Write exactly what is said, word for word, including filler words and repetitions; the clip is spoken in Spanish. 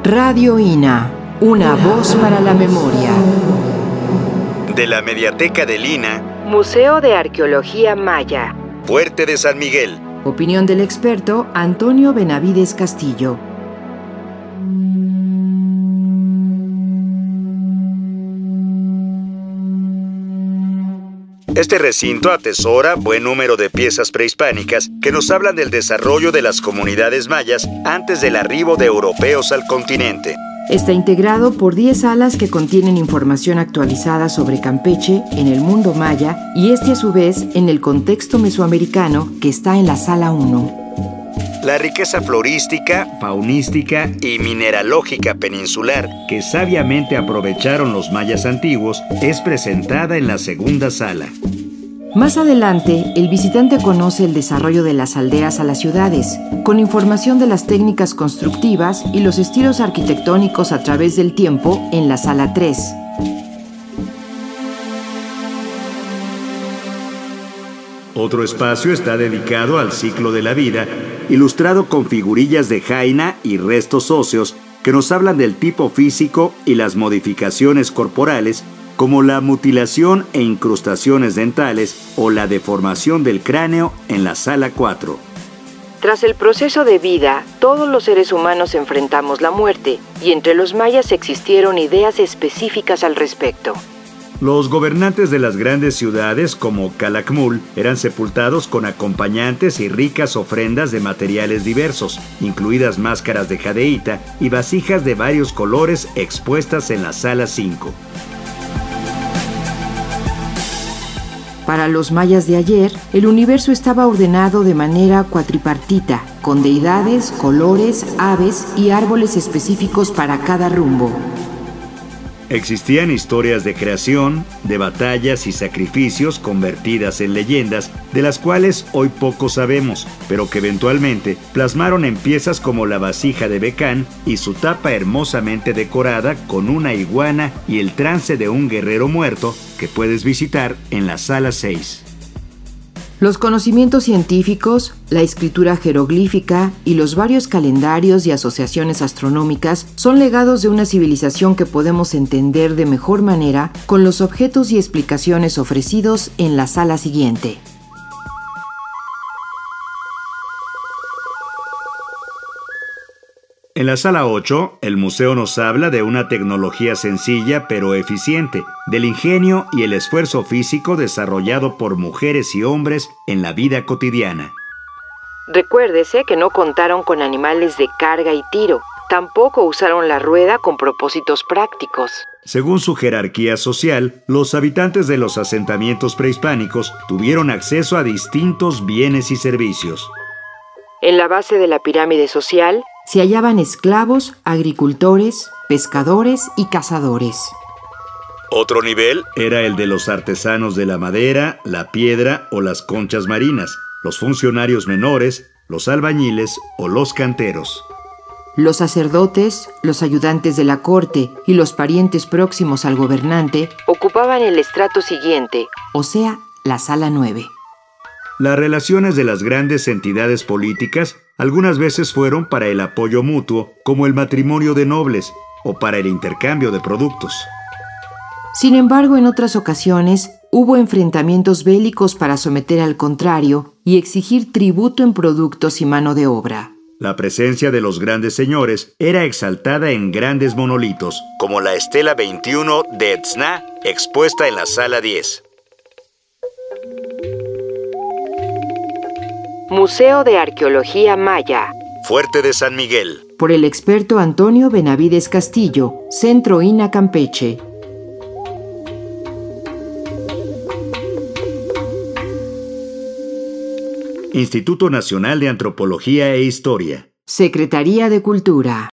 Radio I N A, una voz para la memoria. De la Mediateca del I N A, Museo de Arqueología Maya, Fuerte de San Miguel. Opinión del experto Antonio Benavides Castillo. Este recinto atesora buen número de piezas prehispánicas que nos hablan del desarrollo de las comunidades mayas antes del arribo de europeos al continente. Está integrado por diez salas que contienen información actualizada sobre Campeche en el mundo maya y este a su vez en el contexto mesoamericano que está en la sala uno. La riqueza florística, faunística y mineralógica peninsular que sabiamente aprovecharon los mayas antiguos es presentada en la segunda sala. Más adelante, el visitante conoce el desarrollo de las aldeas a las ciudades, con información de las técnicas constructivas y los estilos arquitectónicos a través del tiempo en la sala tres. Otro espacio está dedicado al ciclo de la vida, ilustrado con figurillas de jaina y restos óseos que nos hablan del tipo físico y las modificaciones corporales, como la mutilación e incrustaciones dentales o la deformación del cráneo en la sala cuatro. Tras el proceso de vida, todos los seres humanos enfrentamos la muerte, y entre los mayas existieron ideas específicas al respecto. Los gobernantes de las grandes ciudades, como Calakmul, eran sepultados con acompañantes y ricas ofrendas de materiales diversos, incluidas máscaras de jadeíta y vasijas de varios colores expuestas en la sala cinco. Para los mayas de ayer, el universo estaba ordenado de manera cuatripartita, con deidades, colores, aves y árboles específicos para cada rumbo. Existían historias de creación, de batallas y sacrificios convertidas en leyendas, de las cuales hoy poco sabemos, pero que eventualmente plasmaron en piezas como la vasija de Becán y su tapa hermosamente decorada con una iguana y el trance de un guerrero muerto que puedes visitar en la sala seis. Los conocimientos científicos, la escritura jeroglífica y los varios calendarios y asociaciones astronómicas son legados de una civilización que podemos entender de mejor manera con los objetos y explicaciones ofrecidos en la sala siguiente. En la sala ocho, el museo nos habla de una tecnología sencilla pero eficiente, del ingenio y el esfuerzo físico desarrollado por mujeres y hombres en la vida cotidiana. Recuérdese que no contaron con animales de carga y tiro, tampoco usaron la rueda con propósitos prácticos. Según su jerarquía social, los habitantes de los asentamientos prehispánicos tuvieron acceso a distintos bienes y servicios. En la base de la pirámide social, se hallaban esclavos, agricultores, pescadores y cazadores. Otro nivel era el de los artesanos de la madera, la piedra o las conchas marinas, los funcionarios menores, los albañiles o los canteros. Los sacerdotes, los ayudantes de la corte y los parientes próximos al gobernante ocupaban el estrato siguiente, o sea, la sala nueve. Las relaciones de las grandes entidades políticas algunas veces fueron para el apoyo mutuo, como el matrimonio de nobles, o para el intercambio de productos. Sin embargo, en otras ocasiones, hubo enfrentamientos bélicos para someter al contrario y exigir tributo en productos y mano de obra. La presencia de los grandes señores era exaltada en grandes monolitos, como la estela veintiuno de Etzna, expuesta en la sala diez. Museo de Arqueología Maya, Fuerte de San Miguel. Por el experto Antonio Benavides Castillo, Centro I N A Campeche. Instituto Nacional de Antropología e Historia. Secretaría de Cultura.